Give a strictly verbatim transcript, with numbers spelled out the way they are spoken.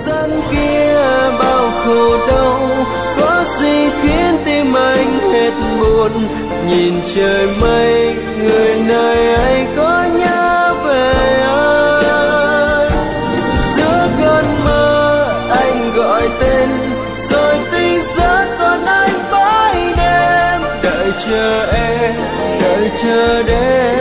gian kia bao khổ đau, có gì khiến tim anh hết buồn. Nhìn trời mây, người nơi ấy có nhớ về anh. Giữa cơn mơ anh gọi tên, rồi tỉnh giấc còn anh mãi đêm đợi chờ em, đợi chờ đêm.